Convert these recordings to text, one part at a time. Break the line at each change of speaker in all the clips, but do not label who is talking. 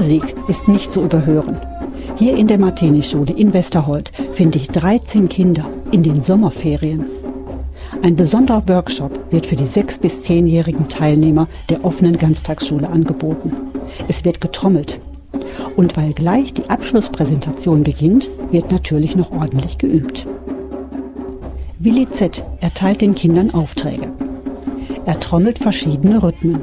Musik ist nicht zu überhören. Hier in der Martini-Schule in Westerhold finde ich 13 Kinder in den Sommerferien. Ein besonderer Workshop wird für die 6- bis 10-jährigen Teilnehmer der offenen Ganztagsschule angeboten. Es wird getrommelt. Und weil gleich die Abschlusspräsentation beginnt, wird natürlich noch ordentlich geübt. Willi Z. erteilt den Kindern Aufträge. Er trommelt verschiedene Rhythmen.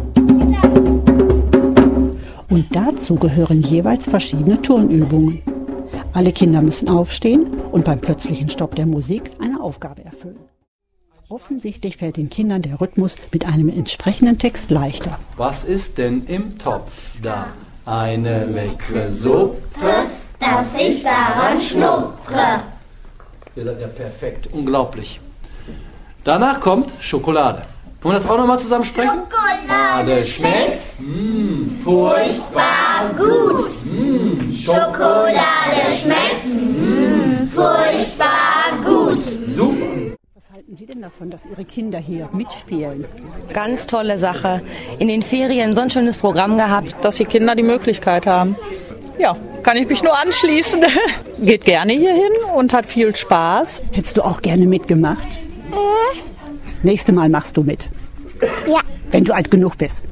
Und dazu gehören jeweils verschiedene Turnübungen. Alle Kinder müssen aufstehen und beim plötzlichen Stopp der Musik eine Aufgabe erfüllen. Offensichtlich fällt den Kindern der Rhythmus mit einem entsprechenden Text leichter.
Was ist denn im Topf da? Eine leckere Suppe,
dass ich daran schnuppre.
Ihr seid ja perfekt, unglaublich. Danach kommt Schokolade. Wollen wir das auch nochmal zusammen sprechen?
Schokolade schmeckt furchtbar gut. Schokolade schmeckt furchtbar gut.
Super.
Was halten Sie denn davon, dass Ihre Kinder hier mitspielen?
Ganz tolle Sache. In den Ferien so ein schönes Programm gehabt.
Dass die Kinder die Möglichkeit haben. Ja, kann ich mich nur anschließen. Geht gerne hier hin und hat viel Spaß.
Hättest du auch gerne mitgemacht? Nächstes Mal machst du mit.
Ja.
Wenn du alt genug bist.